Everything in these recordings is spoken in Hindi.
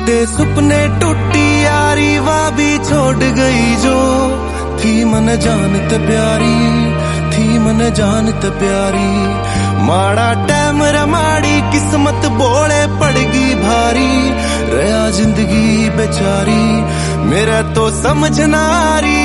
टूटे सुपने टूटी यारी वा भी छोड़ गई जो थी मन जानत प्यारी, थी मन जानत प्यारी। माड़ा टैम रमाड़ी किस्मत बोले पड़गी भारी, रहा जिंदगी बेचारी मेरा तो समझ ना आ रही।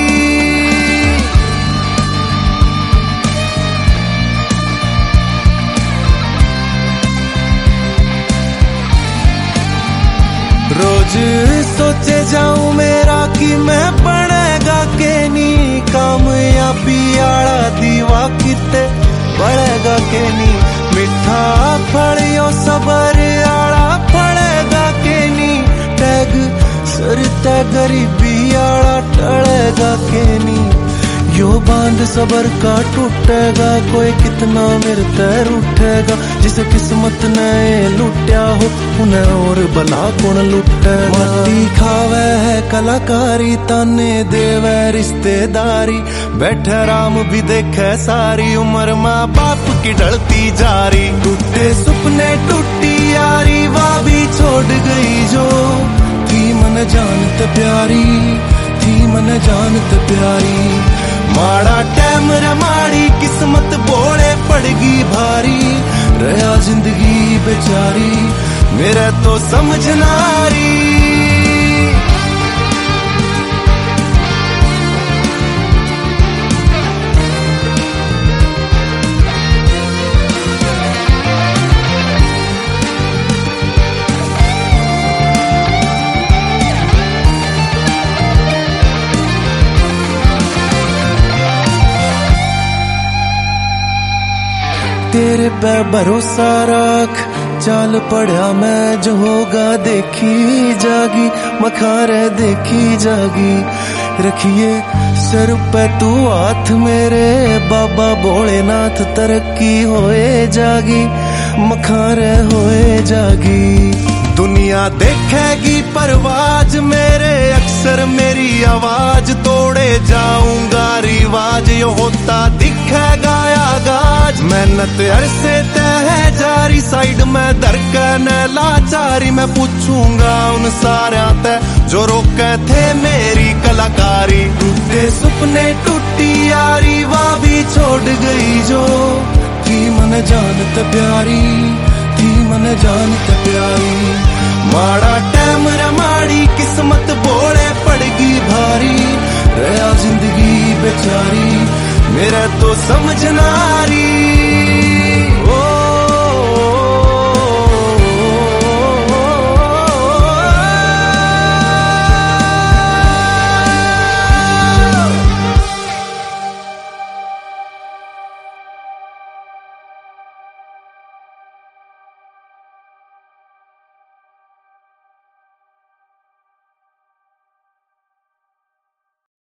रोज सोचे जाऊं मेरा कि मैं पढ़ेगा के नी, कामयाबी आड़ा दीवा किते पढ़ेगा के नी। मिठा फड़ियो सबर आड़ा पड़ेगा के नी, टैग सरता गरीबी आड़ा टलेगा के नी। यो बांध सबर का टूटेगा, कोई कितना मेरे तैर उठेगा। जिसे किस्मत ने लुटिया हो उन्हें और भला कौन लुटेगा। माटी खावे है कलाकारी, ताने देवे रिश्तेदारी। बैठे राम भी देखे सारी उम्र माँ बाप की ढलती जारी। टूटे सुपने टूटी यारी वा भी छोड़ गई जो थी मन जानत प्यारी, थी मन जानत प्यारी। माड़ा टैम रमाड़ी किस्मत बोले पड़गी भारी, रहा जिंदगी बेचारी मेरा तो समझ ना आ रही। तेरे पे भरोसा रख चाल पड़ा मैं, जो होगा देखी जागी। मखारे देखी जागी रखिए सर पे तू हाथ मेरे, बाबा भोलेनाथ तरक्की होए जागी। मखारे होए जागी दुनिया देखेगी परवाज मेरे, अक्सर मेरी आवाज तोड़े जाऊंगा रिवाज। यो होता दिखेगा आगाज मेहनत अरसे तय है जारी, साइड में धड़कन लाचारी। मैं पूछूंगा उन सारे तय जो रोके थे मेरी कलाकारी। टूटे सुपने टूटी यारी वा भी छोड़ गई जो थी मन जानत प्यारी, थी मन जानत प्यारी। माड़ा टैम रमाड़ी किस्मत बोले पड़गी भारी, रहा जिंदगी बेचारी मेरा तो समझ ना आ रही।